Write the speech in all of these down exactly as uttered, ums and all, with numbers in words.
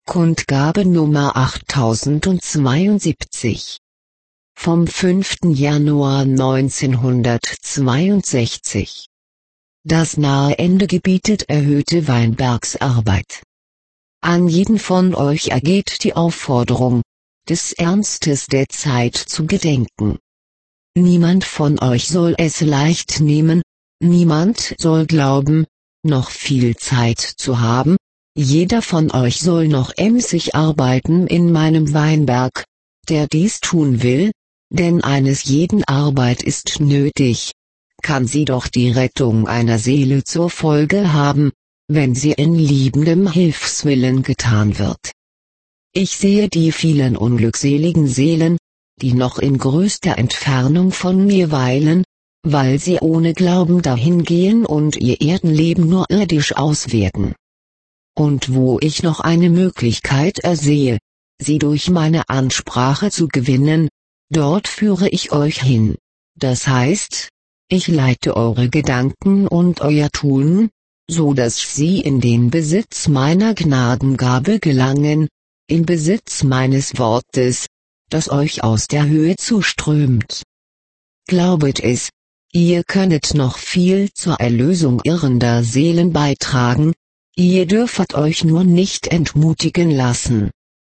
Kundgabe Nummer achttausendzweiundsiebzig. Vom fünften Januar neunzehnhundertzweiundsechzig. Das nahe Ende gebietet erhöhte Weinbergsarbeit. An jeden von euch ergeht die Aufforderung, des Ernstes der Zeit zu gedenken. Niemand von euch soll es leicht nehmen, niemand soll glauben, noch viel Zeit zu haben, jeder von euch soll noch emsig arbeiten in meinem Weinberg, der dies tun will, denn eines jeden Arbeit ist nötig, kann sie doch die Rettung einer Seele zur Folge haben, wenn sie in liebendem Hilfswillen getan wird. Ich sehe die vielen unglückseligen Seelen, die noch in größter Entfernung von mir weilen, weil sie ohne Glauben dahingehen und ihr Erdenleben nur irdisch auswerten. Und wo ich noch eine Möglichkeit ersehe, sie durch meine Ansprache zu gewinnen, dort führe ich euch hin. Das heißt, ich leite eure Gedanken und euer Tun, so dass sie in den Besitz meiner Gnadengabe gelangen, in Besitz meines Wortes, das euch aus der Höhe zuströmt. Glaubet es, ihr könnet noch viel zur Erlösung irrender Seelen beitragen, ihr dürfet euch nur nicht entmutigen lassen.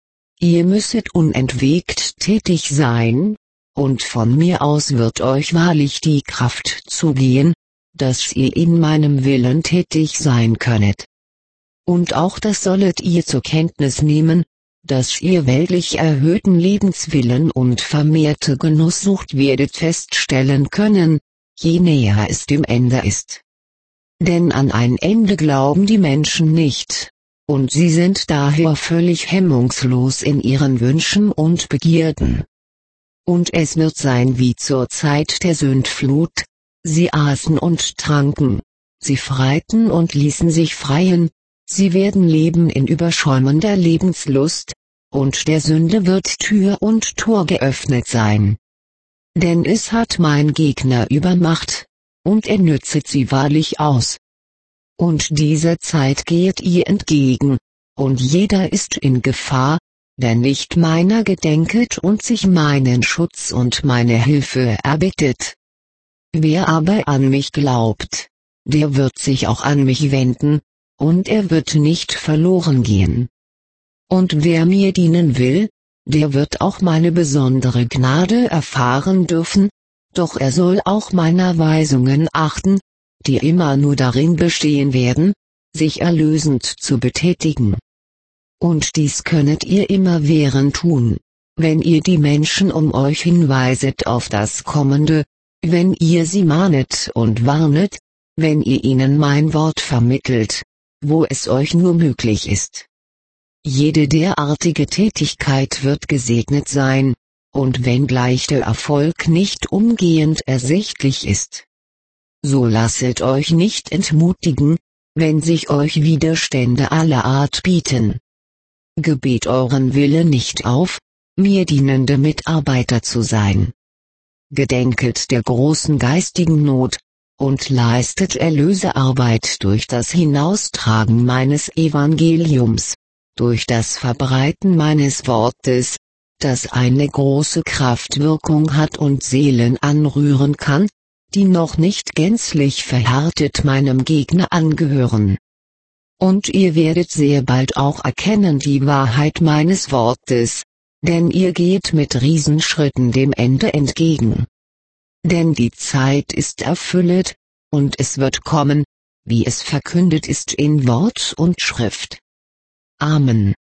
Ihr müsset unentwegt tätig sein, und von mir aus wird euch wahrlich die Kraft zugehen, dass ihr in meinem Willen tätig sein könnet. Und auch das sollet ihr zur Kenntnis nehmen, dass ihr weltlich erhöhten Lebenswillen und vermehrte Genusssucht werdet feststellen können, je näher es dem Ende ist. Denn an ein Ende glauben die Menschen nicht, und sie sind daher völlig hemmungslos in ihren Wünschen und Begierden. Und es wird sein wie zur Zeit der Sündflut, sie aßen und tranken, sie freiten und ließen sich freien, sie werden leben in überschäumender Lebenslust, und der Sünde wird Tür und Tor geöffnet sein. Denn es hat mein Gegner Übermacht, und er nützet sie wahrlich aus. Und dieser Zeit gehet ihr entgegen, und jeder ist in Gefahr, der nicht meiner gedenket und sich meinen Schutz und meine Hilfe erbittet. Wer aber an mich glaubt, der wird sich auch an mich wenden, und er wird nicht verloren gehen. Und wer mir dienen will, der wird auch meine besondere Gnade erfahren dürfen, doch er soll auch meiner Weisungen achten, die immer nur darin bestehen werden, sich erlösend zu betätigen. Und dies könnet ihr immerwährend tun, wenn ihr die Menschen um euch hinweiset auf das Kommende, wenn ihr sie mahnet und warnet, wenn ihr ihnen mein Wort vermittelt, wo es euch nur möglich ist. Jede derartige Tätigkeit wird gesegnet sein, und wenngleich der Erfolg nicht umgehend ersichtlich ist, so lasset euch nicht entmutigen, wenn sich euch Widerstände aller Art bieten. Gebet euren Wille nicht auf, mir dienende Mitarbeiter zu sein. Gedenket der großen geistigen Not, und leistet Erlösearbeit durch das Hinaustragen meines Evangeliums, durch das Verbreiten meines Wortes, das eine große Kraftwirkung hat und Seelen anrühren kann, die noch nicht gänzlich verhärtet meinem Gegner angehören. Und ihr werdet sehr bald auch erkennen die Wahrheit meines Wortes, denn ihr geht mit Riesenschritten dem Ende entgegen. Denn die Zeit ist erfüllet, und es wird kommen, wie es verkündet ist in Wort und Schrift. Amen.